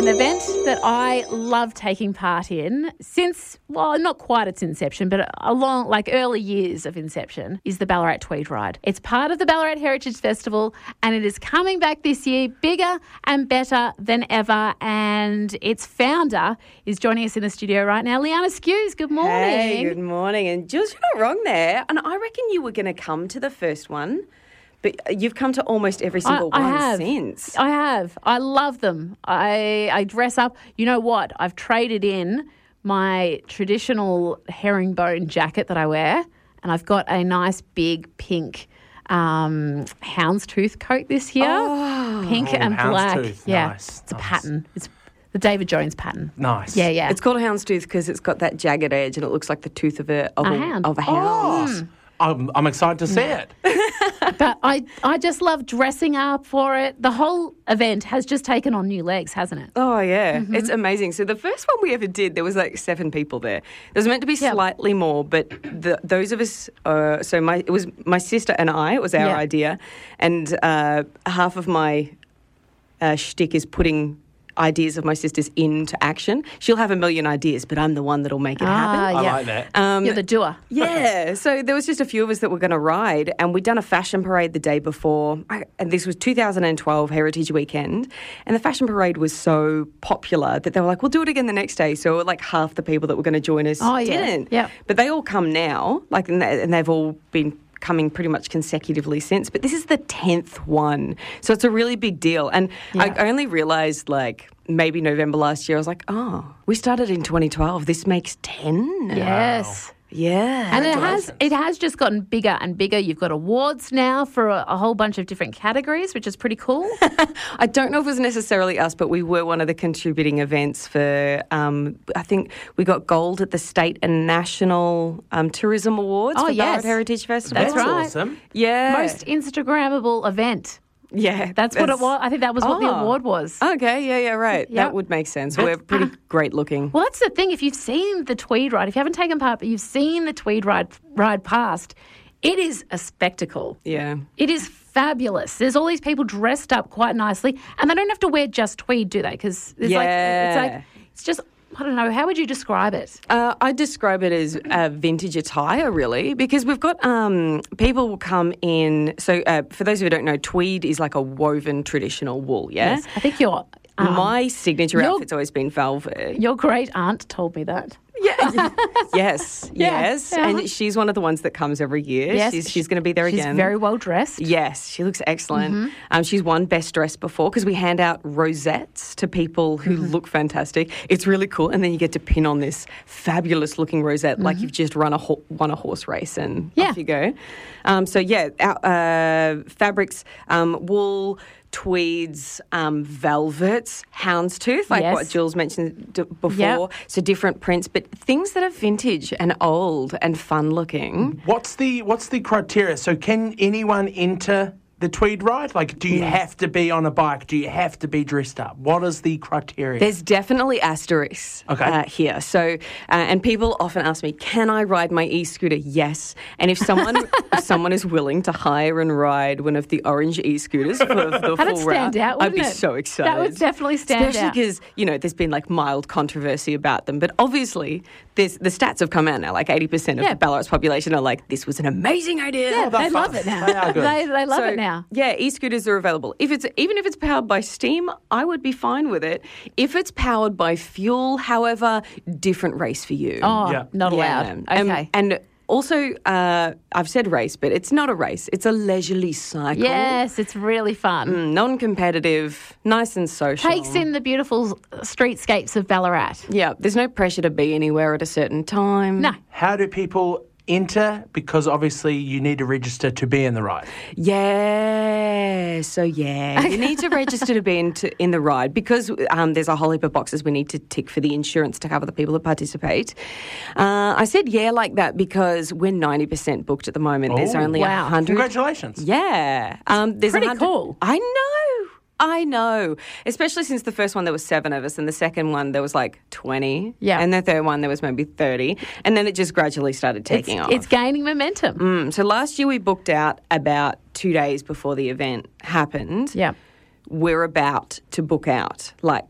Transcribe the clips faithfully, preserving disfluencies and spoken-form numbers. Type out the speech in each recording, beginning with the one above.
an event that I love taking part in since, well, not quite its inception, but along like early years of inception is the Ballarat Tweed Ride. It's part of the Ballarat Heritage Festival and it is coming back this year bigger and better than ever. And its founder is joining us in the studio right now. Liana Skews, good morning. Hey, good morning. And Jules, you're not wrong there. And I reckon you were going to come to the first one. But you've come to almost every single I, I one have. since. I have. I love them. I I dress up. You know what? I've traded in my traditional herringbone jacket that I wear, and I've got a nice big pink um, houndstooth coat this year. Oh. Pink Oh, and black. houndstooth. Yeah, Nice, it's a nice. pattern. It's the David Jones pattern. Nice. Yeah, yeah. It's called a houndstooth because it's got that jagged edge and it looks like the tooth of a, of A a, hound. Of a Oh, hound. I'm, I'm excited to see it. But I, I just love dressing up for it. The whole event has just taken on new legs, hasn't it? Oh, yeah. Mm-hmm. It's amazing. So the first one we ever did, there was like seven people there. There was meant to be Yeah. slightly more, but the, those of us, uh, so my it was my sister and I, it was our Yeah. idea. And uh, half of my uh, shtick is putting ideas of my sister's into action. She'll have a million ideas, but I'm the one that'll make it happen. Ah, I yeah. like that. Um, You're the doer. Yeah, so there was just a few of us that were going to ride, and we'd done a fashion parade the day before, I, and this was two thousand twelve Heritage Weekend, and the fashion parade was so popular that they were like, we'll do it again the next day. So like half the people that were going to join us Oh, yeah. didn't. Yep. But they all come now, like, and they- and they've all been coming pretty much consecutively since. But this is the tenth one, so it's a really big deal. And Yeah. I only realised, like, maybe November last year, I was like, oh, we started in twenty twelve. This makes ten. Yes. Yeah. And it has it has just gotten bigger and bigger. You've got awards now for a, a whole bunch of different categories, which is pretty cool. I don't know if it was necessarily us, but we were one of the contributing events for, um, I think we got gold at the State and National um, Tourism Awards Oh, for yes. Ballarat Heritage Festival. That's right. awesome. Yeah. Most Instagrammable event. yeah. That's what it was. I think that was what the Oh. award was. Okay, yeah, yeah, right. Yep. That would make sense. We're pretty great looking. Well, that's the thing. If you've seen the Tweed Ride, if you haven't taken part, but you've seen the Tweed Ride ride past, it is a spectacle. Yeah. It is fabulous. There's all these people dressed up quite nicely, and they don't have to wear just tweed, do they? Because it's like it's Yeah. like it's just I don't know. How would you describe it? Uh, I describe it as uh, vintage attire, really, because we've got um, people will come in. So, uh, for those who don't know, tweed is like a woven traditional wool, yeah? Yes, I think your um, My signature your- outfit's always been velvet. your great aunt told me that. Yeah. yeah. Yes. Yeah, Yes. yeah. And she's one of the ones that comes every year. Yes, She's, she's going to be there She's again. very well dressed. Yes, she looks excellent. Mm-hmm. Um, she's won Best Dressed before because we hand out rosettes to people who Mm-hmm. look fantastic. It's really cool. And then you get to pin on this fabulous looking rosette like you've just run a ho- won a horse race and Mm-hmm. Yeah. off you go. Um, so, yeah, our, uh, fabrics, um, wool, tweeds, um, velvets, houndstooth, like Yes. what Jules mentioned d- before. Yep. So different prints, but things that are vintage and old and fun looking. What's the what's the criteria? So can anyone enter the Tweed Ride? Like, do you have to be on a bike? Do you have to be dressed up? What is the criteria? There's definitely asterisks Okay. uh, here. So, uh, and people often ask me, "Can I ride my e-scooter?" Yes. And if someone if someone is willing to hire and ride one of the orange e-scooters for the full That'd stand route, out, I'd wouldn't be it? so excited. That would definitely stand Especially out. because you know there's been like mild controversy about them, but obviously there's the stats have come out now. Like eighty percent of Yeah. the Ballarat's population are like, "This was an amazing idea." Yeah, they're they love fun. it now. They are good. They, they love So, it now. Yeah, e-scooters are available. If it's even if it's powered by steam, I would be fine with it. If it's powered by fuel, however, different race for you. Oh, Yeah. not allowed. Yeah. Um, Okay. and also, uh, I've said race, but it's not a race. It's a leisurely cycle. Yes, it's really fun. Mm, non-competitive, nice and social. Takes in the beautiful streetscapes of Ballarat. Yeah, there's no pressure to be anywhere at a certain time. No. How do people enter? Because obviously you need to register to be in the ride. Yeah, so yeah, you need to register to be in, to, in the ride because um, there's a whole heap of boxes we need to tick for the insurance to cover the people that participate. Uh, I said yeah like that because we're ninety percent booked at the moment. There's Oh, only wow. one hundred. Congratulations. Yeah. Um, there's Pretty one hundred cool. I know. I know, especially since the first one there was seven of us and the second one there was like twenty. Yeah. And the third one there was maybe thirty. And then it just gradually started taking it's, off. it's gaining momentum. Mm, so last year we booked out about two days before the event happened. Yeah. We're about to book out like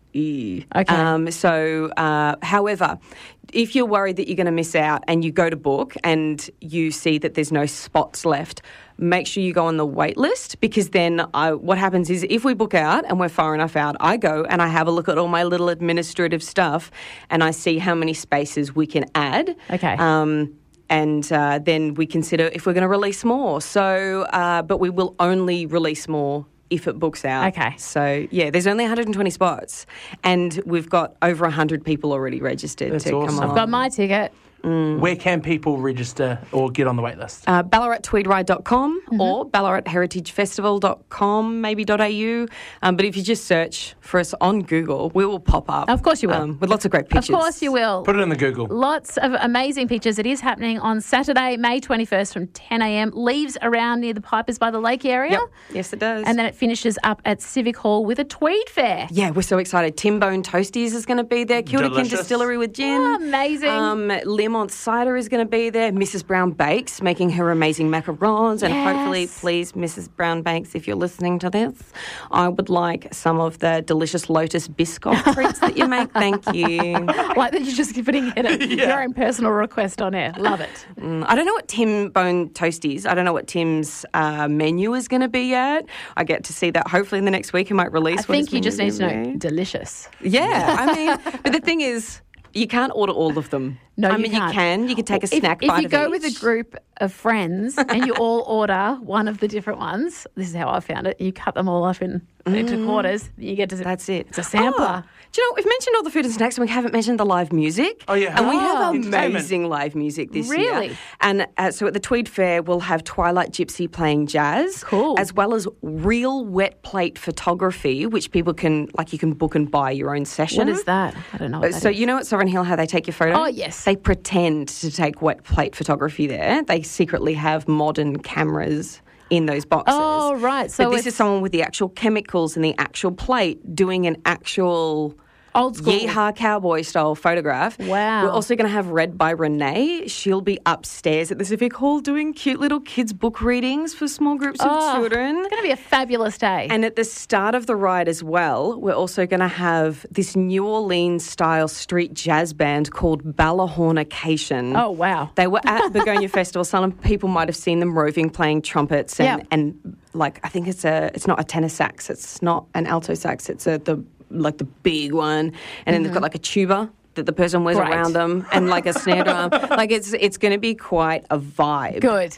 Ew. Okay. Um, so, uh, however, if you're worried that you're going to miss out and you go to book and you see that there's no spots left, make sure you go on the wait list, because then I, what happens is if we book out and we're far enough out, I go and I have a look at all my little administrative stuff and I see how many spaces we can add. Okay. Um, and uh, then we consider if we're going to release more. So, uh, but we will only release more if it books out. Okay. So, yeah, there's only one hundred twenty spots and we've got over one hundred people already registered That's to awesome. come I've along. I've got my ticket. Where can people register or get on the wait list? Uh, ballarat tweed ride dot com Mm-hmm. or ballarat heritage festival dot com, maybe .au. Um, but if you just search for us on Google, we will pop up. Of course you will. Um, with lots of great pictures. Of course you will. Put it in the Google. Lots of amazing pictures. It is happening on Saturday, May twenty-first from ten a.m. Leaves around near the Pipers by the Lake area. Yep. Yes, it does. And then it finishes up at Civic Hall with a tweed fair. Yeah, we're so excited. Tim Bone Toasties is going to be there. Kildakin Delicious. Distillery with gin. Oh, amazing. Um, Learmont Cider is going to be there. Missus Brown Bakes making her amazing macarons. And Yes. hopefully, please, Missus Brown Bakes, if you're listening to this, I would like some of the delicious Lotus Biscoff treats that you make. Thank you. Like that you're just putting in a, your own personal request on air. Love it. Mm, I don't know what Tim Bone Toasties, I don't know what Tim's uh, menu is going to be yet. I get to see that hopefully in the next week he might release I what think his you just need menu's to gonna know be. delicious. Yeah, I mean, but the thing is, you can't order all of them. No, I you mean, can't. you can. You can take a If, snack if bite you of go each. with a group of friends and you all order one of the different ones, this is how I found it. You cut them all up in, into quarters. You get to That's it. It's a sampler. Oh, do you know, we've mentioned all the food and snacks and we haven't mentioned the live music. Oh, yeah. And we Oh, have entertainment. amazing live music this year. Really? And uh, so at the Tweed Fair, we'll have Twilight Gypsy playing jazz. Cool. As well as real wet plate photography, which people can, like, you can book and buy your own session. What is that? I don't know what that So is. you know at Sovereign Hill how they take your photo? Oh, yes. They pretend to take wet plate photography there. They secretly have modern cameras in those boxes. Oh, right. So but this it's- is someone with the actual chemicals and the actual plate doing an actual Old school. Yeehaw cowboy style photograph. Wow. We're also going to have read by Renee. She'll be upstairs at the Civic Hall doing cute little kids' book readings for small groups of Oh, children. It's going to be a fabulous day. And at the start of the ride as well, we're also going to have this New Orleans style street jazz band called Ballahornication. oh, wow. They were at Begonia Festival. Some people might have seen them roving, playing trumpets, and, Yep. and like I think it's a it's not a tenor sax, it's not an alto sax, it's a the like the big one, and then they've got like a tuba that the person wears Great. around them, and like a snare drum. Like it's it's going to be quite a vibe. Good.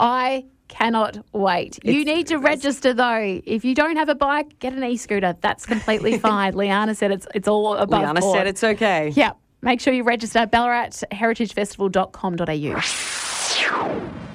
I cannot wait. You It's need to register though. If you don't have a bike, get an e-scooter. That's completely fine. Liana said it's it's all above Liana board. said it's okay. Yep. Make sure you register ballarat heritage festival dot com dot a u.